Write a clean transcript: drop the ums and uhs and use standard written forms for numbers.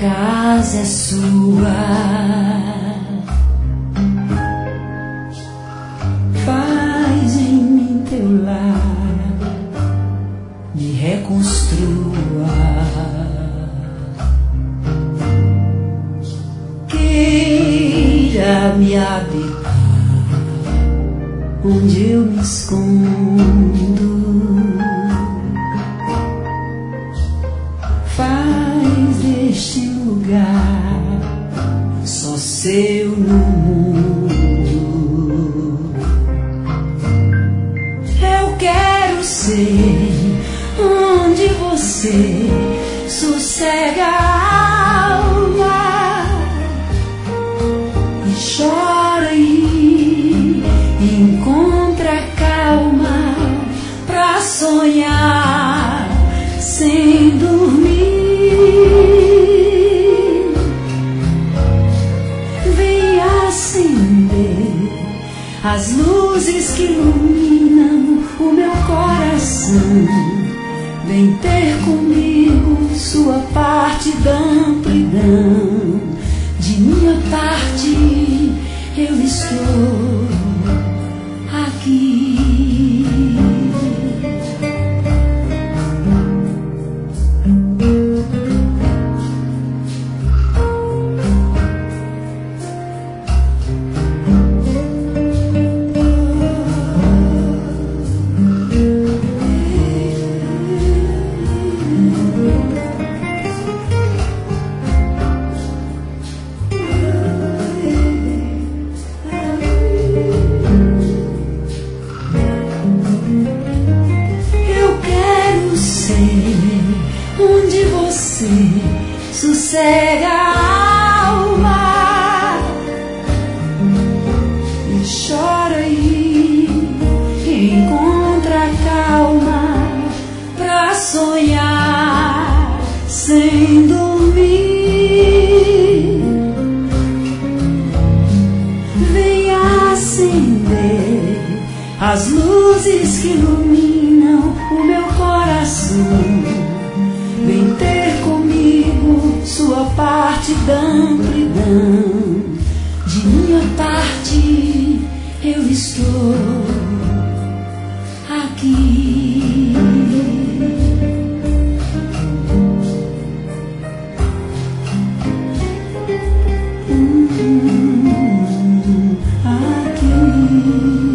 casa é sua. Faz em mim teu lar, me reconstrua. Queira me habitar onde eu me escondo. Faz deste lugar só seu no mundo. Eu quero ser onde você sossega a alma e chora e encontra calma pra sonhar sem dormir. As luzes que iluminam o meu coração, vem ter comigo sua parte da amplidão. De minha parte eu estou aqui. Onde você sossega a alma e chora e encontra calma pra sonhar sem dormir. Venha acender as luzes que iluminam o meu coração. Vem ter comigo sua parte da amplidão. De minha parte eu estou aqui. Aqui.